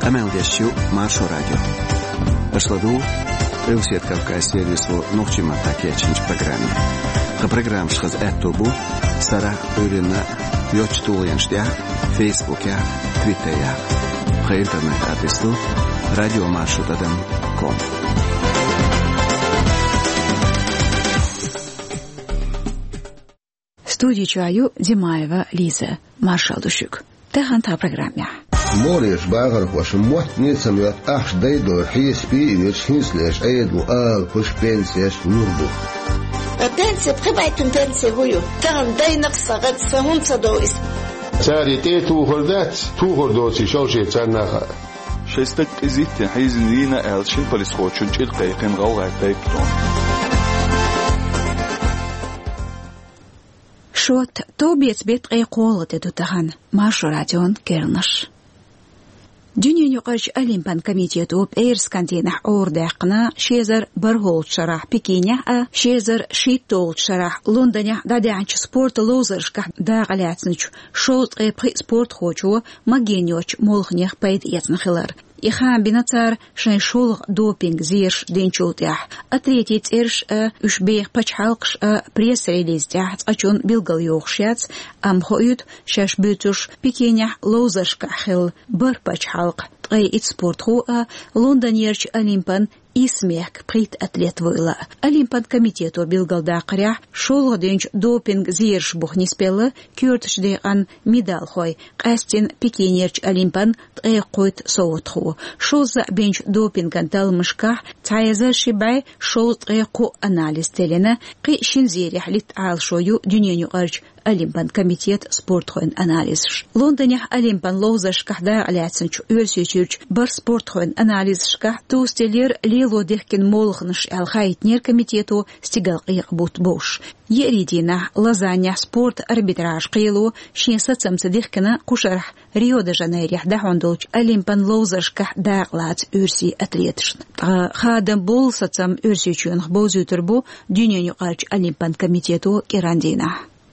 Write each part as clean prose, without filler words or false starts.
Амелдещу Маршо радио. Ашладу Элсет Кавказ сервису Новчима Такечинч программе. Программ шхаз эттобу Сара Өрина Йочтулянштя Фейсбуке, Твиттере. По интернет-адресу radiomarshutadam.com. Студию чаю Димаева Лиза Маршалдушук. Таханта программе. Мориш багар хош мотницам ят аш дейдо хиспи виршинслеш эйду ал хош пенсияш нурду. Пенсия прибайтун пенсия гою. Тан дайнак сагат сахунца доис. Царите тухордоци шолше царнаха. شستك إزيت حيزن لينا ألشين بالسخوتشون القيقين غوغا تايبتون شوت توبيت بيت قيقولة تتهان مارشو راديون كيرنش دنيا يقاش أليمبان كميتيتو بإيرس كانتينح أورداقنا شيزر برهول شرح بكينيح شيزر شيتول شرح لندنيح دادعنش سبورت لوزرشكح داغلاتنش شوت قيبخي سبورت خوشو مجينيوش مولخنيح بيد يتنخلر إخان بنتار شن شولغ دوبينج زيرش دينشوتيح أتريتيت إرش أشبيخ بچحالقش بريس ريليز تحت أجون بيلغل يوخشيات أم خويد شاش بيتوش بكينيح لوزرشكح خل بر بچحالق تغي إتسبورت خو لندن يرش أليمبان إسميك بريت أتليت ويلا أليمبان كميتيتو بيلغل داقريح شولغ دينش دوبينج زيرش بوخ نسبيلا كيورتش ديقان ميدال خوي قاستين بكينيرش أليمبان تغي قويت صوت خو شوز بينش دوبينغان تالمشكح تعيزر شباي شوز تغي قو أناليز تلينا قي شنزيريح لتعال شويو دنيانيو أرج أليمبان كميتيت سبورت خوين أناليزش لندنيح أليمبان لوزرشكح دا علياتسنش أولسيوشيرش بر سبورت خوين أناليزشكح توستيلير ليلو ديحكين مولخنش الخايتنير كميتيتو استيقال قيق بوت بوش يريدينا لازانيا سبورت أربيتراج قيلو شين ستسمت ديحكنا قشرح ريو دي جانيريح داحوندوش أليمبان لوزرشكح داقلات أرسي أتليتشن خادم بول ستسم أرسيوشيون خبوزيو تربو دنيانيو أرج أليمبان كميتيتو كيراندينا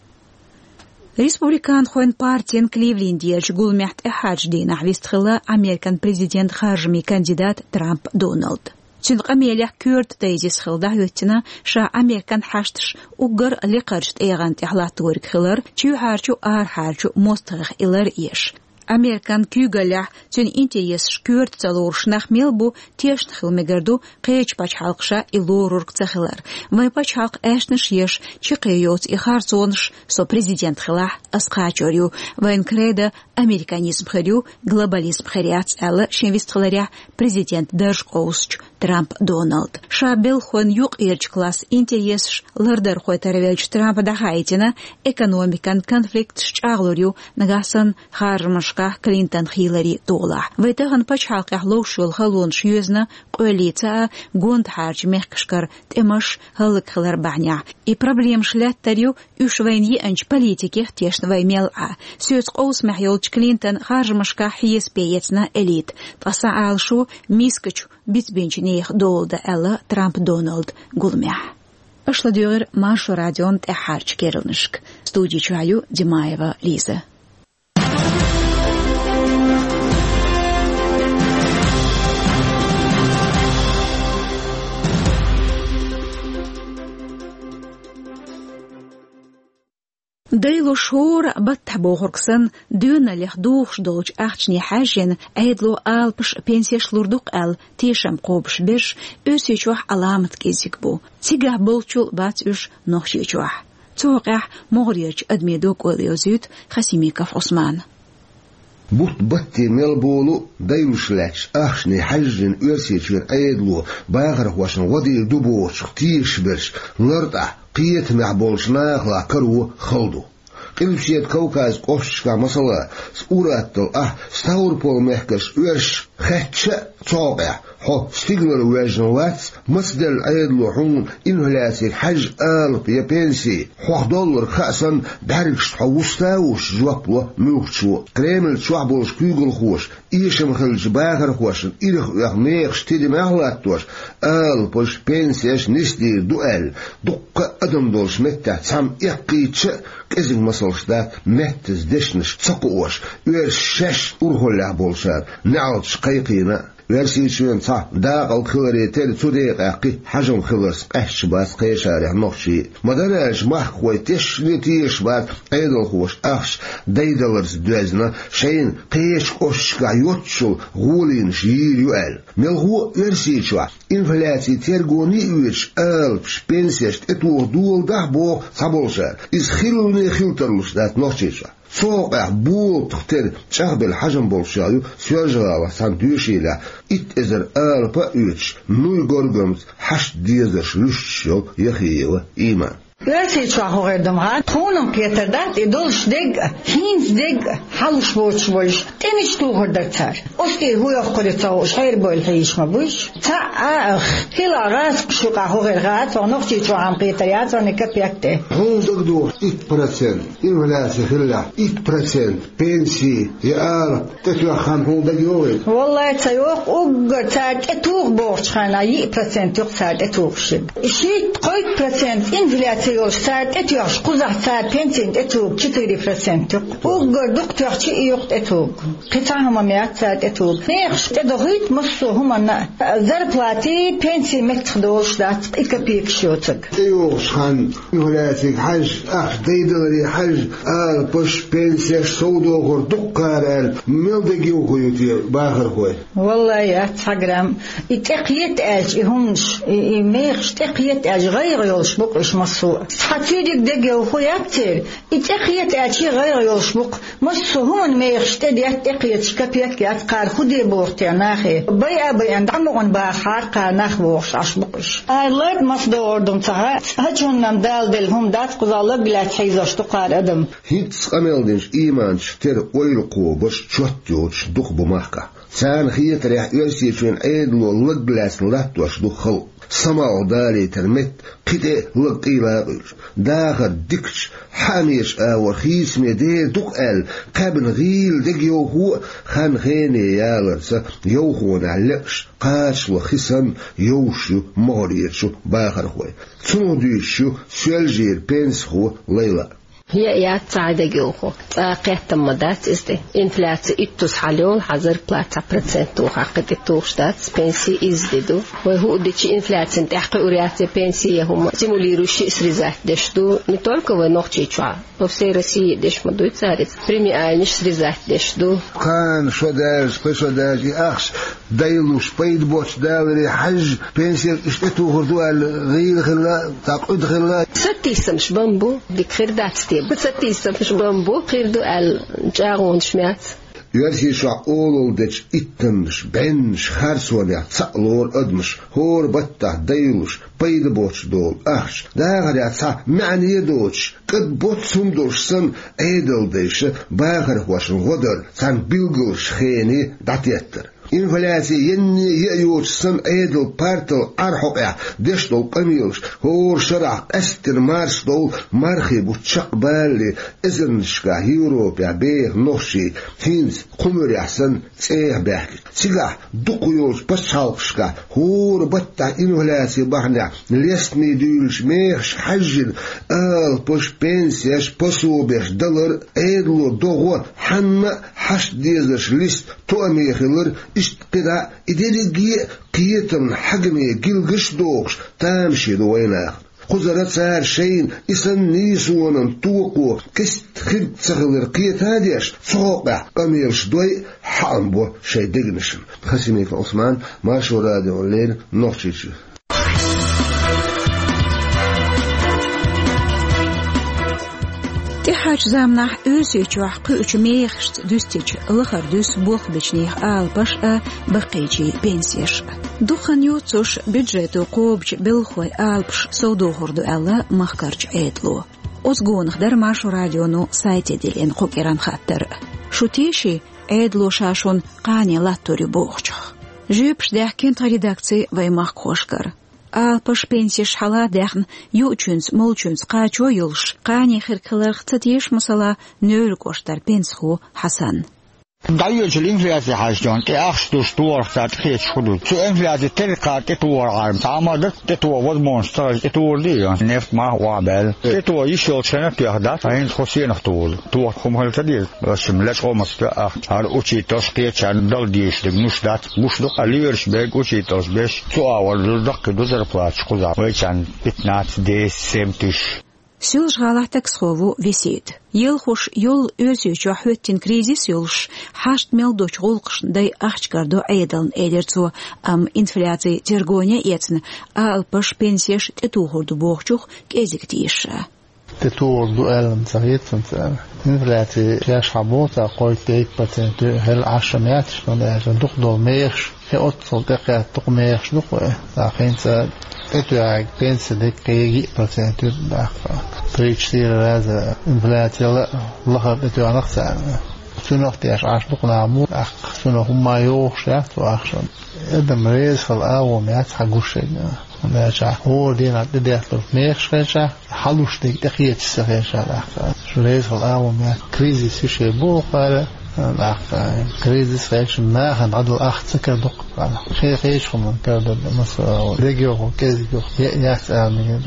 Республикан خوين партиен Кливлендиерч гулмяхт эхадж дина вистхила Американ президент харжми кандидат Трамп Дональд. Чынқ амелях кюрт тейзис хилда юттина ша Американ хаштш угар лиқаржт эйган тихлатуырк хилар чу харчу ар харчу мостгах илар еш. Американ кюгалях тюн интерес шкюрт залуршнах мелбу тешн хилмегарду қейч пачхалқша илорурк цахилар. Вай пачхалқ эшнш еш чиқейот и харцонш со президент хилах асқачорю. Вайн креда американизм хирю глобализм хиряц әлі шенвистхиларя президент дәршқоусч Трамп Дональд. Шабел хон юқ ирч класс интерес лардар хойтервелч Трамп дахайтина экономикан конфликт шчаглурю нагасан хармаш Клинтон Хиллари дола. Вайтаган пачхалқах лоушул халон шюзна қөлица гонд харж мехкшкар темаш халык хилар бахня. И проблем шляттарю ушвайни анч политики тешн ваймел Сөз қоус махйолч Клинтон харжмашка хиеспеецна элит. Таса алшу мискач битбенчнех долда элла Трамп Дональд гулмя. Ашладюр Маршо радион техарч керылнышк. Студию чаю Димаева Лиза. دايلو شور بتحبو غرقسن دون لح دوخش دوش اخشني حاجن ايدلو البش بنسيش لوردوق ال تيشم قوبش بش اوسيشوح علامت كيزيك بو تيجاه بولچول بات اوش نوخشيشوح توقع مغريج ادميدوك وليوزيوت خسيميكاف عثمان بوت بطي ملبولو دايوشلاش اخشني حاجن اوسيشوح ايدلو باغرق واشن ودي دوبوش تيش برش نرطع قيت معبولش ناخلا كرو خلدو قلبشيت كوكاز قوشكا مثلا سوراتل ستاور بول مهكش ورش خاتش توقع هو ستيغلر واجنوات مسدل أيدلو حون إنفلاسي حج ألب يا بنسي $1 خاصا داركش حوستاوش جوابلو ميوكشو كريمل شوابولش كيغل خوش إيشم خلج باغر خوش إيرخ ميخش تيدي مغلاتوش ألبوش بنسيش نسدير دوال دق أدم دولش متى تسام إقيتش كزن مسلش دا متز دشنش تسقوش ويرشش أرهولها بولشار نعودش قيقينا ورسي شوين صح داق الخلري تل توديق أقي حجم خلرس قهش باس قيشارع نوخشي مدناش محكوي تشلتيش بات أيدل خوش أخش دايدلرز دوزنا شين قيش قشقا يوتشل غولين شير يوال ملغو ورسي شوع إنفلاتي ترغوني ويش ألبش بنسيش اتوه دول ده بو صبولشار إز خلوني خلترلوش دات نوخشي شوع سوق بول تختار شغب الحجم بولشايو سيرجلا ساندويشيلا إتزر ألبا يوتش نوي غورغمز حش ديزش لششو يخيو إيمان Lassie chwahoge dem hat, honum Peter dat, idolsch dig, hins dig, halswoorts woish, tenish toeger dat zar. Oski huyoch kodetau, scheirboil heish ma bush. Ta ach, hila ras kshuka hoger gaat, wa nog chit chwaham Peter jat, wa nekap yakte. Hondak door, 1%, inflatie hilla, 1%, pensie, jaar, tetwacham hondak joel. Wallahi tsayoch, ugger zart, etoog boorts gaan, 1% juk zart, etoog shib. Shit, 1% inflatie ساعات اتياش قزح ساعات بنتين اتوب 4% وقر دكتور شيء يقت اتوب قطعهم 100 ساعات اتوب نيخش تدغيت مصو هما زربلاتي بنتي متخدوش دات اكبيك شوتك ايوش خان ولاتك حج ديدلري حج بوش بنسي سودو غر دكار ملدقي وغيوتي باخر خوي والله يا تسقرم اتقيت اج همش ميخش تقيت اج غير يولش بقش مصو حتيدك دقة وخيابتر اتقيت اتشي غير يوشبق مصهون ما يخشتدي اتقيت شكبيك اتقار خدي بورتي ناخي بي اندعمون باخار قار ناخبوش عشبقش ايلاد مصدور دم تها هجون نمدال دلهم دات قضالة بلا تحيزش تقار ادم هيتس قميلدنش ايمانش تر ويلقو بش تشوتيوش دق بمحكة سان خيط ريح يرسيشون ايدلو لقلاس لاتوش دق خلق سماو دالي ترمت قيدة لقيلا داخل دكش حاميش ورخيس ميدي دقال قابن غيل دقيو هو خان غيني يالرس يوخون علقش قاش وخسن يوشو مغريتشو باخر خوي تنو ديشو سيالجير بينس هو ليلة هي يا تعدى جوخو قيت مدات إزدي إنفلاتي إتوس حاليون حذر 3% وحقت توشتات بنسي إزديدو وهو ديش إنفلاتي انتحقي أورياتي بنسي هم سيموليرو شيء سريزات دشتو نتولك ونوخشي شوا وفسيرسي دش مدو يتسارت بريمي آينش سريزات دشتو كان شوداج أخش دايلو شبيد بوش دالري حج بنسي اشتتو هردو الغير خلا تقعد خلا ستيسم شبامبو ديك خير داتستي بتستيسم شبامبو خير دو الجاغون شميات يرسي شعول دش إتمش بنش خرسونيا تسألور أدمش هور بطه دايلوش بيد بوش دول أخش داغر يتسا معني يدوش قد بوتسون دوشسن ايدل ديش باغر هوشن غدر سان بيلغلش خيني داتيتر إنفلاتي يني يأيوش سن ايدل بارتل أرحق دشتو قميلش هور شرع أستر مارس دول مرخي بوتشق بالي إذنشكا هيروبيا بيه نوشي هينز قمر يحسن تسيه بيحكي سيقا دقيوش بسالقشكا هور بطا إنفلاتي بحنا ليسني ديلش ميخش حجن بوش بنسيش بسوبيش دلر ايدلو دوغو حنا حش ديزش ليست تو أميخلر اشتقدا إدريجي قيتن حجمي جلجش دوغش تامشي دويناخ خزرت سار شين إسن نيسون توقو كست خد سغلر قيت هاديش صوقع قميرش دوي حامبو شي دقنشن خسيميك عثمان ماشو راديو الليل نوخشيش تحاج زامنح أوسيج وحق أجميخشت دوستيج لخر دوس بوخ بجنيخ آل بشأ بقيجي بنسيش دوخن يوتسوش بجريتو قوبج بالخوي آلبش سودو هردو ألا مخكرج عيدلو أزغون خدر ماشو راديونو سايتي ديلين قوكيران خاطر شو تيشي عيدلو شاشون قاني لاتوري بوخجخ جيبش داحكين редакции ваймах кошкар. Алпаш пенсиш хала дахн ючунс молчунс қачо юлш қани хиркалар хтатиш масала нөр коштар пенсху Хасан. دايوش الانفلاسي حاجتون كأخش دستور ساتخيش حدود سو انفلاسي تلقى تطور عالم تعمد تطور وضمونستر تطور دي نفت ما وعبال تطور يشيل سنة تيهدات عين خصين اختول تطور خمهل تدير شملت غمس تأخ على اوشي تسقيت عن دل ديش لبنوش دات مشلق اليرش بيك اوشي تسبيش سو اول دق دوزر بلاتش قزا ويشان بتنات دي سيمتش Сюлш галахтак схову висит. Елхуш йол өзючу хветтин кризис юлш хашт мелдоч голқшдай ахчкардо айдалн эдерцу инфляции тергоня ецн алпаш пенсияш тетухурду бохчух кезиктиша. تطور ألم صغير فهمت إنفلاتي كاش عبوطة قوي 3% هل 10 شلون عشان تقدر ميخش هي أتصل دقيقة تقميخش نقوى لكن تتوعك بينس دقيقة 3% دقيقة بريتش تير هذا إنفلاتي لا الله تتوع نقصان سنوختي عش نقنا عمود سنو هما يوخش يحتو أخشن إذا مريز فالأول يتحق الشيء ماشا هو دينا تدخل ميخش خيشة حلوش دقيقة تسخيشة شو ليس الأول ما كريزيس يشي بوخالة كريزيس خيش ما هنعدل أختك دق خيش خمن كردد مثلا ريجيو كيزيو يسألني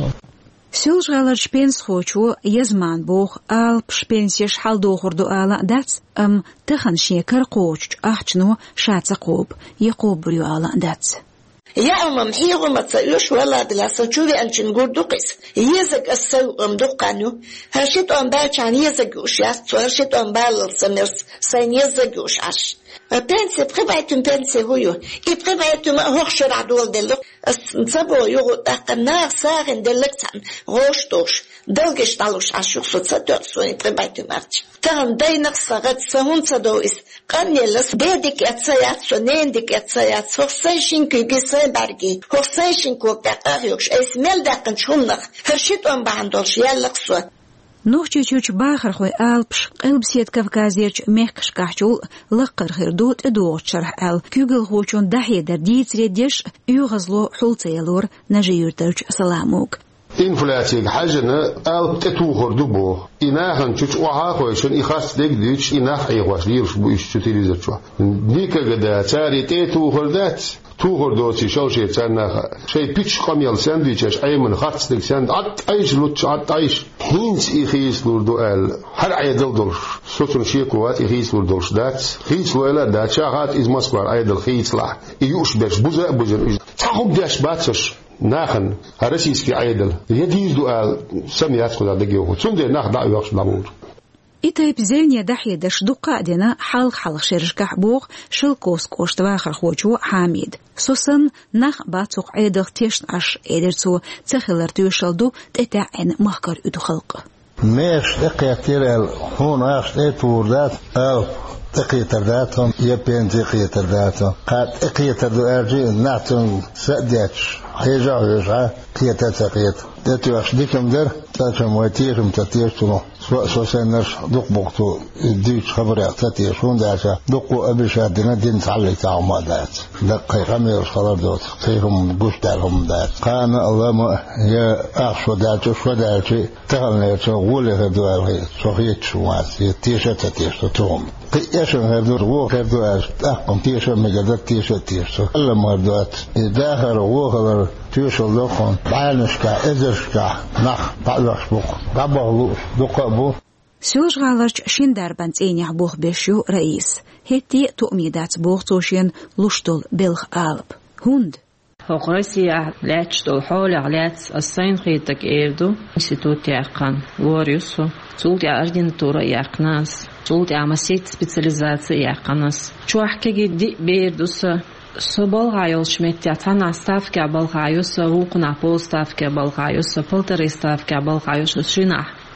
Сюлш галарч пенс хочу язман бог алпш пенсияш халдохурду ала дац тыхан шекар коч ахчну шаца коб якоб брю ала дац. يا أمم حيغو ما تسألوش ولا دلاسة شوفي أنشن قول دوقس يزق السوق دوقانو هرشيت أم باش عن يزق وشياست وهرشيت أم بالسمرس سين يزق وشاش بنسي بقبعتم بنسي هويو بقبعتم هوخشر عدول دلوق نصبو يغو تاقنا ساغن دلوقتان غوشتوش دلقش تالوش عشوق سوتساتور سوين بقبعتم أرتش تهم داينق ساغت سهون صدوئس قاني لس ديدك اتسايات سنيندك اتسايات هوخسايشين كيجي سايبارجي هوخسايشين كوك داقاهيوش اسميل داقن شونخ هرشيت أم باندولش يالق سوا نوخ چوچ باخر خوي البش قلبسيت كافكازيرچ ميخش كاچول لقر خيردوت ادوت شرح ال كوغل خوچون دحي در ديت ريديش يوغزلو حولتيلور نجيرترچ سلاموك إنفلاتيك حاجنا أو تتوخر دبو إناهن تش وعاقوشن إخاص ديك ديش إناح إيواش ليرش بو إشتريزر شو نيكا قدا تاري تتوخر ذات توخر دوتي شو شيء تانا شيء بيتش قميل ساندويتش أي من خاص ديك ساند عط أيش لوتش عط أيش هينس إخيس لوردو أل هر عيدل دولش سوتن شيكوات إخيس لوردوش دات خيس لولا دات شاغات إز مسكوار عيدل خيس لا يوش باش بوزا بوزا تاهم داش باتش ناخن هرسيسكي عيدل يديز دوال سميات خدا دقيوه تسندي ناخ دعو يوش لامور إتايب زينيا دحية دش دقا دينا حلق شرشكح بوغ شلكوس كوشت واخر خوچو حاميد سوسن ناخ باتوق عيدل تيشن عش إيدرسو تخلر تيوشلدو تتاعن مهكر ادو خلق ميش اقيتر هون اخش ايتور ذات او اقيتر ذاتهم يبين اقيتر ذاتهم قد اقيتر ذو ارجي ناتن سأديتش هيجا قيتر تاتو أخديكم در تاتو مواتيرم تاتيرتو سواء سنرش دوق بوقتو ديش خبر تاتيرشون داتا دوقو أبشا دينا دين تعلي تعوما دات دقي غمير خلر دوت تيهم قوش دارهم دات قان الله ما يا أخشو داتو شو داتو تغلنا يتغولي هدوار سوخيت شوات يتيشا تاتيرتو توم قياشن هردور وو هردو أحقم تيشا مجدد تيشا ألا مردوات داخر وو خلر تيشا لوخون بعالنشكا إزرشكا نخ تعلقش بوق قبغلو دقابو سوش غالرش شندر بنتينيح بوخ بيشو رئيس هتي تؤميدات بوخ توشين لشتول بلخ آلب هند هقرسي لاتشتو حول علات الصين خيتك إيردو إنستيتوت يعقان ووريوسو سولتي أرجين تورا يعقناس سولتي عمسيت سبيциализация يعقناس شو أحكي دي بيردوسا Соболгаю шметят на ставке оболгаю, совук на полставке оболгаю, полторы ставки оболгаю, шина.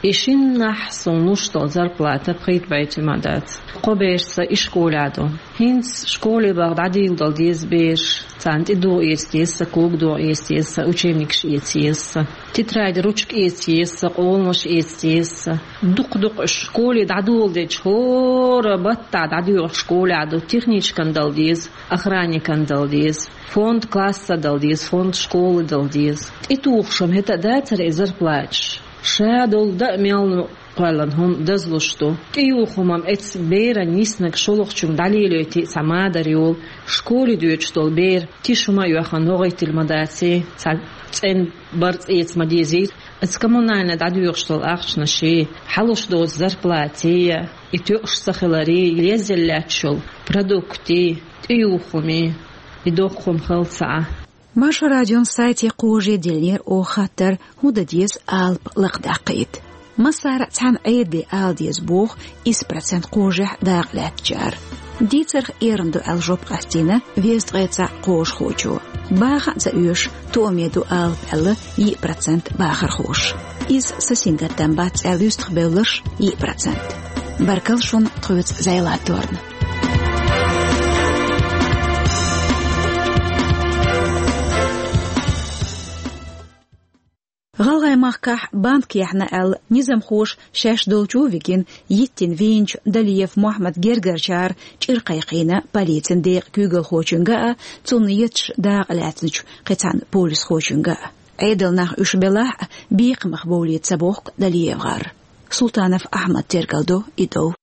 إشين نحصل نشطة زرقلاء بخيت بيت مدات قبيرس إشكولادو هنس شكولي بعد عديل دل ديز بيش تانت إدو إيستيس كوك دو إيستيس وشيمنكش إيستيس تترايد روشك إيستيس قولمش إيستيس دق شكولي دعدول ديج هور بطع دعدول شكولي عدو تخنيش كان دل ديز أخراني كان دل ديز فوند كلاسة دل ديز فوند شكول دل ديز إتوخشم هتا داتر إزرقلاش شادول دا ميال قالن هم دزلشتو ايوخمم اتس بيرا نيسنك شولخچون دليلوتي سمادريول شكولي دوچتول بير تيشما يوخن نوغيت المداتي تن برت ايت مديزيت اتس كمونانا دادوخشتول اخشنا شي حلوش دوز زربلاتي اتوخش سخلاري ليزلاتشول продукти ايوخمي يدوخم خلصا ماشا راديون سايتي قوجي ديلنير او خاطر هودا ديز ألب لقداقيد مسار تان عيد دي آل ديز بوخ 1% قوجح داغلات جار ديترخ إيرندو الجوب قاستينا ويست غيتسا قوش خوچو باخ زاوش توميدو ألب ألا 1% باخر خوش إز سسينغر دنبات ألوست خبولش 1% بركلشون تغوت زيلات دورن غالغاي ماخكاح بانك يحنا ال نظام خوش شاش دولچو ويكين يتين وينج دليف محمد جرجرشار چرقيقينا باليتن ديق كوغل خوچنگا تونيتش داغ لاتنچ قطان بوليس خوچنگا عيدلناخ اشبلاح بيق مخبوليت سبوق دليف غار سلطانف احمد ترقلدو إدو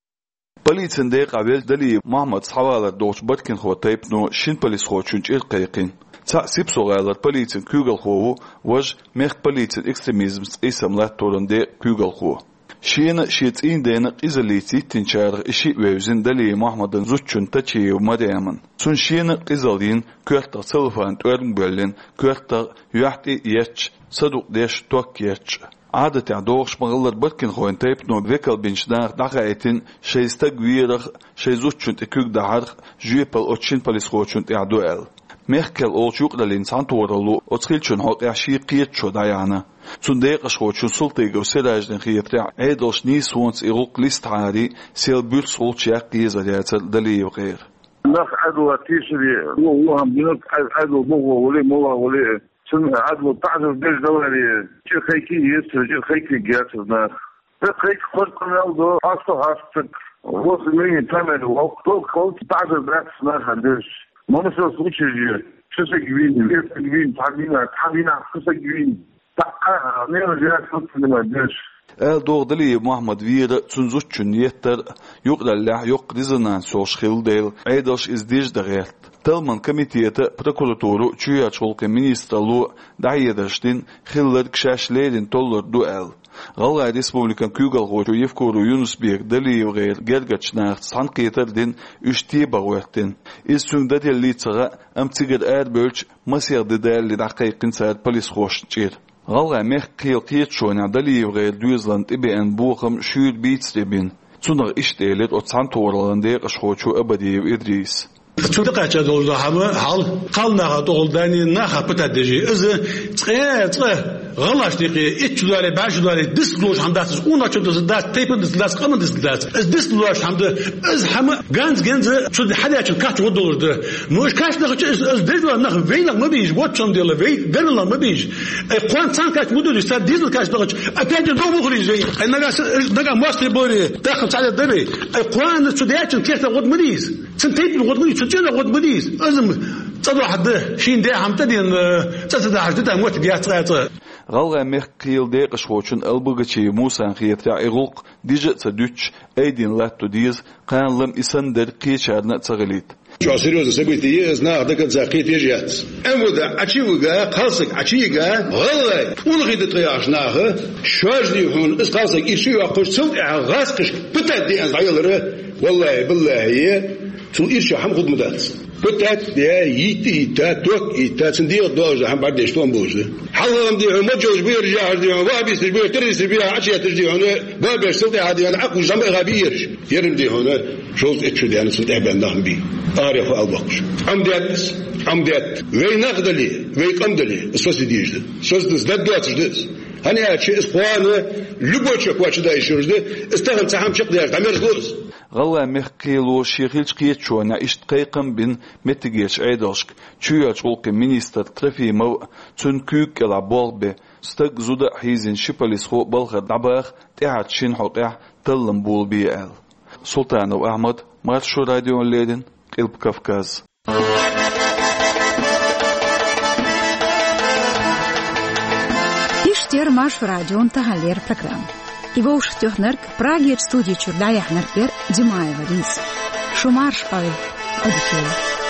باليتن ديق عبيل دليف محمد صحوالر دوش بدكن خو تيبنو شين بوليس خوچنچ القيقين تا سيبسوغالر باليتن كوغل خو وج ميخ باليتن اكستريميزم اسم لاتورن دي كوغل خو شين شيتين دين قزليتي تنشار اشي ويوزن دلي محمدن زوچون تچي ومديامن سون شين قزلين كورتا سلفان تورن بولين كورتا يحتي يچ صدوق ديش توك يچ عادة عدوش مغلر بدكن خوين تيبنو بيكل بنشدار دقائتين شيستقويرخ شيزوچون تكوك دهارخ جويبل اوچين بليس خوچون تعدوال ميخكل أولشوق للإنسان تورلو أتخيلشون حق يحشي قيت شو دايانا تندق أشخوشون سلطيق وسراج نخيطرع عيدوش نيس وونس إغوق ليست عاري سيل بيرس أولشيق قيزة دلي وغير نخ عدو تيشري وهم بنك عدو بوغو ولي موغو ولي سن عدو تعزف ديش دولاري جي خيكي يسر جي خيكي جاسر نخ خيك خود قنالدو أصل هاستك وصل مين تمن وقتو خود تعزف براتس نخ عندش منصر سوتشي شسجوين ليفجوين تعبينا خسجوين تقع نيرجع خطنا دش دور دلي محمد وير تنزوچن يتر يقدل يقدزنا سوشخيل ديل عيدش ازديج دغيت تلمن كميتيته بروكوراتورو چويا چولك مينسترلو دايدشتين خلر كشاش ليدن تولر دوال غالغاي ريسبوبليكان كوغل غوتو يفكورو يونس بيك دلي وغير جرجتشناخ سانقيتر دين اشتيبا وقتين اسون داتي ليتسغا امتيغر ادبلش مسير ددال لدقيقين ساد بوليس خوش تشير غالغاي ميخ قيلقيت شونا دلي وغير دوزلاند ابي ان بوخم شود بيتسربين تونغ اشتيلت اوتسان تورلان ديق اشخوچو ابدي وادريس تودق أجدول هم حال قالنا دول داني نخا بتدجي إذا تقى غلاش دقي $1 $5 ديسلوش هم داس أونا شو داس تيبن داس قمن داس ديسلوش هم هم جانز شو حدا شو كات $1 ده مش كاش نخش ديزل نخ فينا ما بيج واتشون ديلا في درنا ما بيج قوان سان كاش مدو يستاد ديزل كاش نخش أكيد دو مخرج زي نجا ماستر بوري داخل على الدبي قوان شو دياتشن كيف تقعد مديز سنتين تقعد مديز جنا قد بديس أزم تصدق حد شين ده هم تدين تصدق حد تموت جات غالغا مخيل ديق شوچن البغچي موسى خيترا اغلق ديجه صدوچ ايدين لاتو ديز قان لم اسندر قيشارنا تغليت شو سيريوز سبيتي ازنا دك زاقيت يجات امودا اتشيوغا قالسك اتشيغا والله ونغيد طياشناخ شوجدي هون اسقالسك يشيو قشتو غاسقش بتدي ان غيلره والله بالله هي شو إيش هم خد مدات بتات يا يتا توك يتا سنديق دوز هم بعد يشتون بوزه حلهم دي ما جوز بيرجع دي ما بيس بير تريس بيها عشية ترجع هنا ما بيشتغل هذه أنا عقل جمع غبير يرم دي هنا شوز إتش دي أنا سنت أبان نهم بي أعرف البقش عمدات وين نقدلي وين قمدلي السوس ديجده السوس ده دواتش ده هني أشي إسقوانه لبوشك واش دا يشرجده استغل تحم شق ديار تعمير خلوص غلا مخكيلو شيخيلش قيتشونا اشتقيقم بين متجيش عيدوشك تشيوش ولك مينيستر ترفي مو تنكوك إلى بولبي ستق زودا حيزين شباليس خو بلغة دعباخ تقعد شين حقيح تلم بول بيال سلطان وأحمد مارشو راديو ليدن قلب كافكاز ИштерМаш радион тахалер программ. Его уж тёхнерк Праге студии чурдая хнерпер Димаева лис. Шумарш ой, одикел.